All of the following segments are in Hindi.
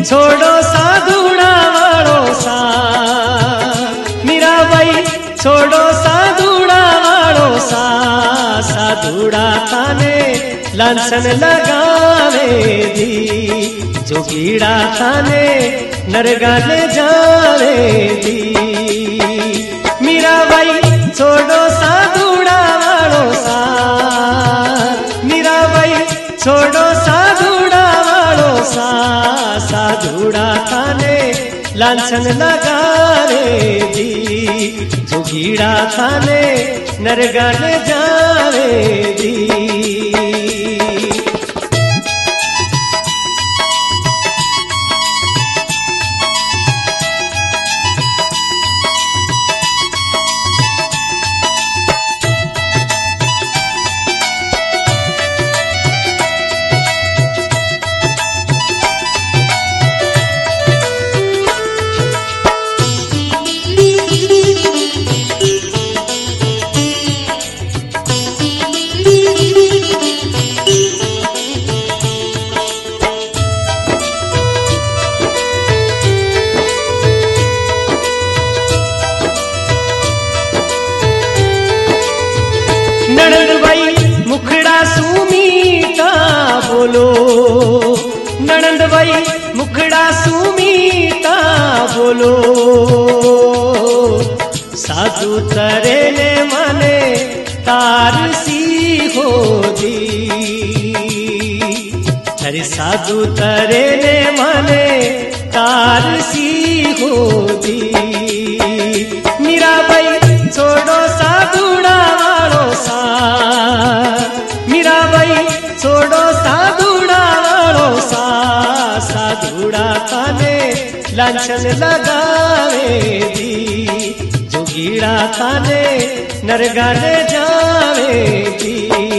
छोड़ो साधुड़ा वालो सा, मीराबाई छोड़ो साधुड़ा वालो सा, साधुड़ा थाने लांछन लगावे दी, जोगीड़ा थाने नरगाने जावे दी। मीराबाई छोड़ो साधुड़ा वालो सा, मीराबाई छोड़ो साधुड़ा वालो सा, साधुड़ा थाने लांछन लगावे दी, जोगीड़ा थाने नरगाने जावे दी। नणंदबाई मुखड़ा सुमीता बोलो, नणंदबाई मुखड़ा सुमीता बोलो, साधु तरे ने माने तार सी हो दी, अरे साधु तरे ने माने तार सी हो दी। मीराबाई छोड़ो साधुड़ा वालो सा, मीराबाई छोड़ो साधुड़ा वालो सा, साधुड़ा थाने लांछन लगावे दी, जोगीड़ा थाने नरगाने जावे दी।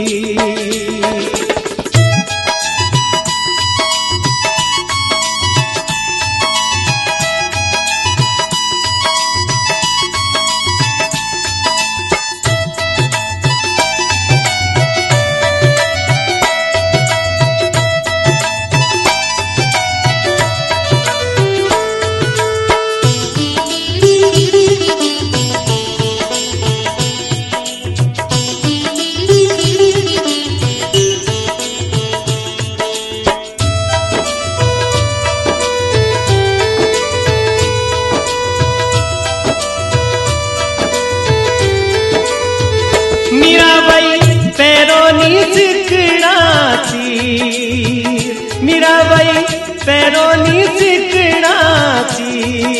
मीराबाई पैरों नीच कड़ाची, मीराबाई पैरों नीच कड़ाची,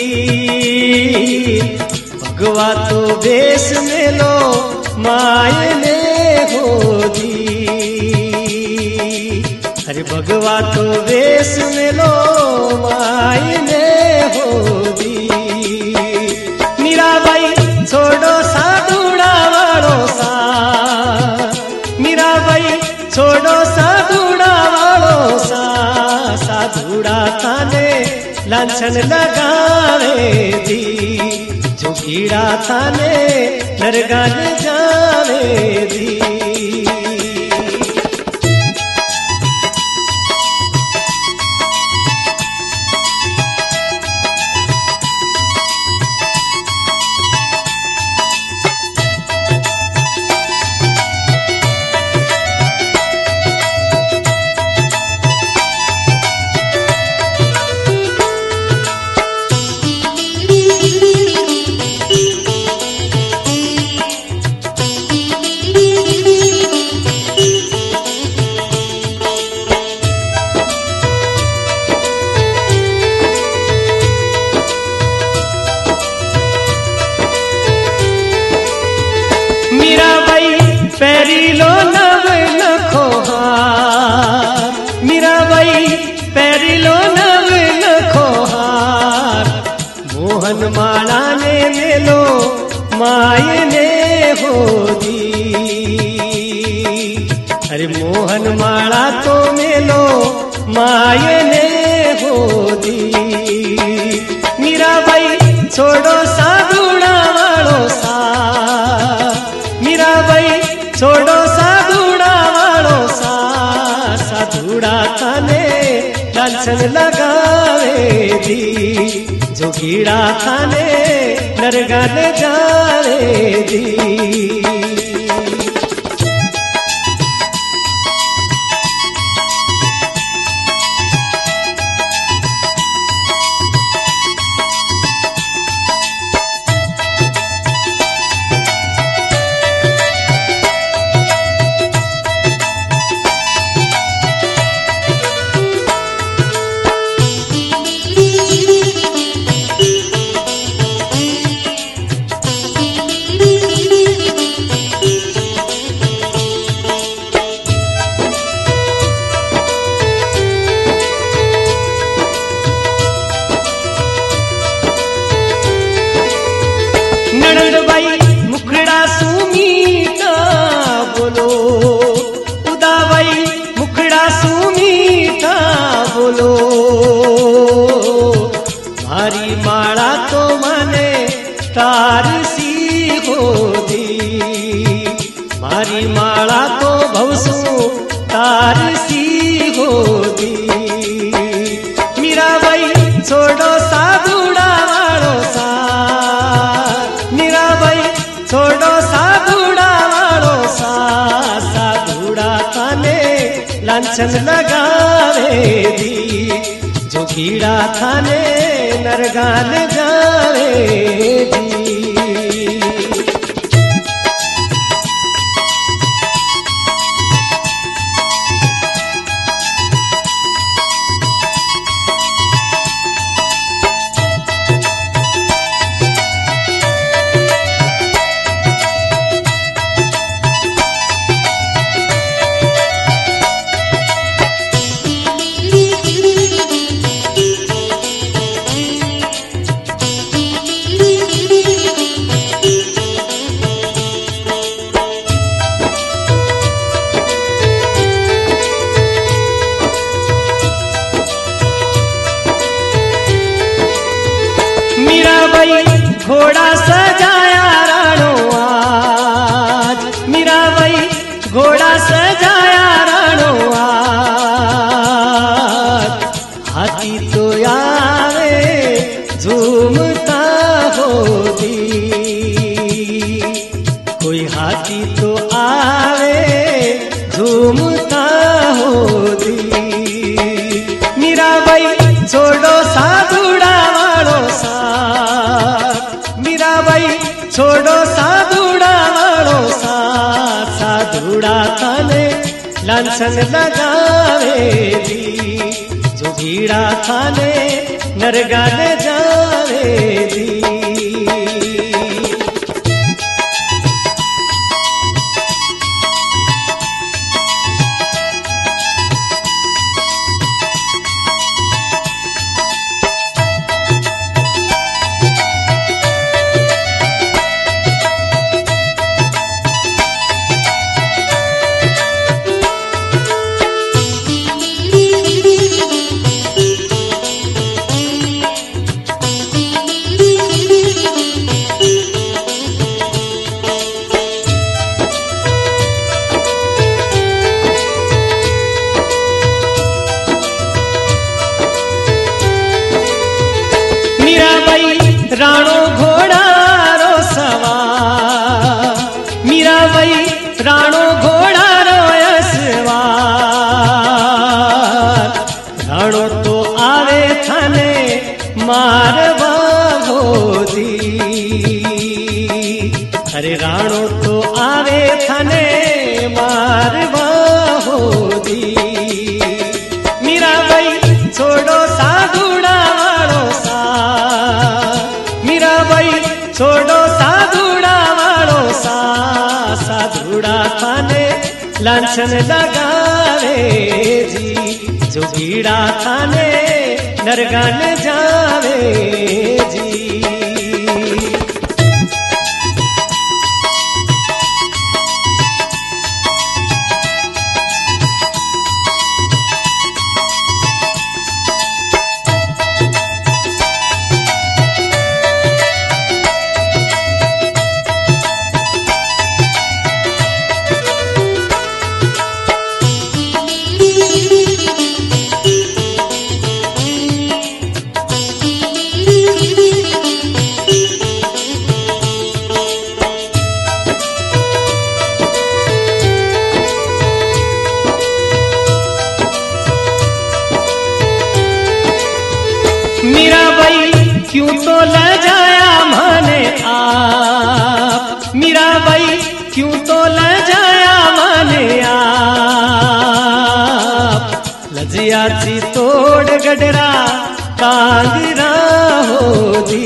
भगवा तो बेस में लो मायने हो दी, अरे भगवा तो बेस में लो मायने हो दी। मीराबाई छोड़ो साधुड़ा वालो सा, मीराबाई छोड़ो साधुड़ा वालो सा, साधुड़ा थाने लांछन लगावे दी, जोगीड़ा थाने नरगाने जावे दी। पैरीलो नव लखो हार, मीराबाई पैरीलो नव लखो हार, मोहन माला ने मेलो मायने हो दी, अरे मोहन माला तो मेलो मायने हो दी। मीराबाई छोड़ो साधुड़ा वालो सा, मीराबाई छोड़ो साधुड़ा वालो सा, साधुड़ा थाने लांछन लगावे जोगीड़ा थाने नरगान जावे जी। मुखड़ा सुमीठा बोलो, उदाबाई मुखड़ा सुमीठा बोलो, मारी माला तो मने तार सी होती, मारी माला तो भवसु तार सी होती। मीराबाई छोड़ो साधुड़ा वालो सा, मीराबाई छोड़ो साधुड़ा वालो सा, साधुड़ा थाने लांछन लगावे दी, जोगीड़ा थाने नरगान जावे दी। मीराबाई घोड़ा सजाया राणो आज, मीराबाई घोड़ा सजाया राणो आज, हाथी तो आवे झूमता होती, कोई हाथी तो आवे झूमता होती। मीराबाई छोड़ो साधुड़ा वालो सा, मीराबाई छोड़ो साधुड़ा वालो सा, साधुड़ा थाने लांछन लगावे दी, जोगीड़ा थाने नरगान जावे दी। राणो घोड़ा रो सवार, मीराबाई राणो घोड़ा रो सवार, राणो तो आवे थाने मारवा होती, अरे राणो तो आवे थाने मारवा होती। मीराबाई छोड़ो साधुड़ा वालो सा, मीराबाई छोड़ो साधुड़ा वालो सा, साधुड़ा थाने लांछन लगावे जी, जोगीड़ा थाने नरगान जावे जी। क्यों तो ले जाया माने आप, मीराबाई क्यों तो ले जाया माने आप। लजिया ची तोड़ गडरा कांगरा हो दी,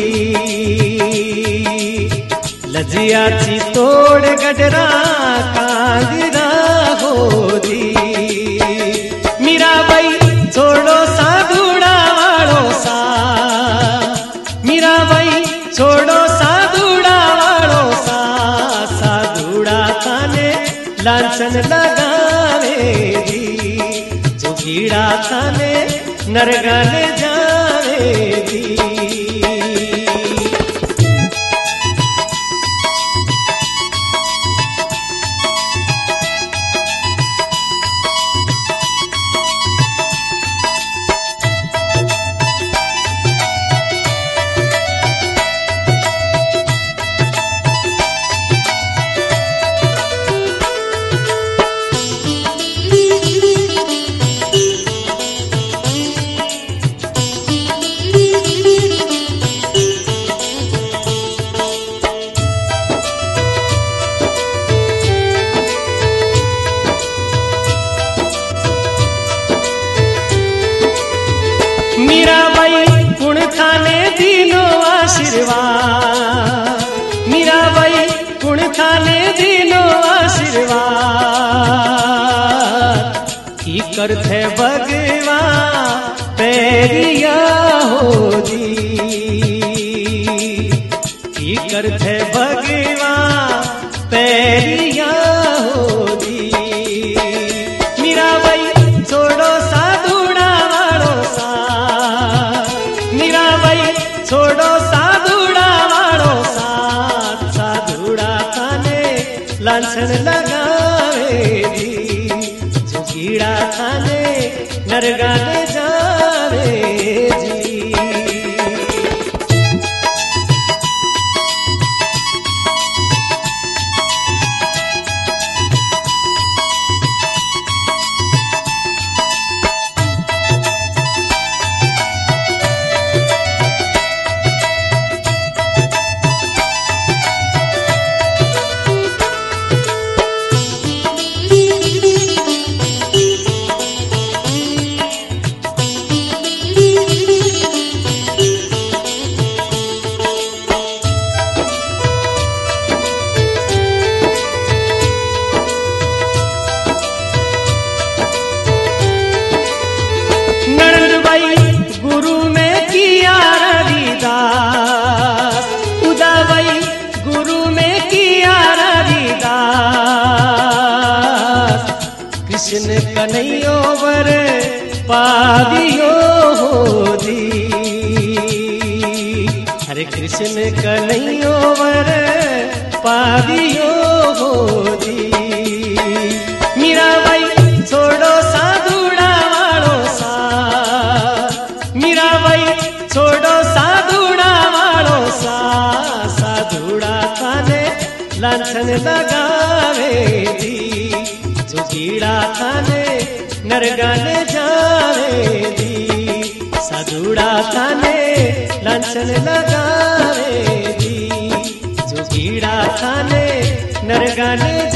लजिया ची तोड़ गडरा कांगरा हो दी। मीराबाई छोड़ो साधुड़ा वालो सा, मीराबाई छोड़ो साधुड़ा वालो सा। साधुड़ा थाने लांछन लगावे दी, जोगीड़ा थाने नरगन जावे दी। मीराबाई कुण थाने दीनो आशीर्वाद, मीराबाई कुण थाने दीनो आशीर्वाद। की करथे भगवा पैरिया हो दी, की करथे भगवा पैरिया हो दी। मीराबाई छोड़ो साधुड़ा वालो सा, मीराबाई छोड़ो साधुड़ा वालो साथ। साधुड़ा थाने लांछन लगावे दी, जोगीड़ा थाने नरगान जावे जी। गुरु में किया रविदास, उदाबाई गुरु में किया रविदास। कृष्ण कन्हैयो वर पादियो हो दी, हरे कृष्ण कन्हैयो वर पादियो हो दी। मीराबाई छोड़ो साधुड़ा वालो सा, मीराबाई छोड़ो साधुड़ा वालो सा। साधुड़ा थाने लांछन लगावे दी, जोगीड़ा थाने नरगान जावे दी। साधुड़ा थाने लांछन लगावे दी, जोगीड़ा थाने नरगान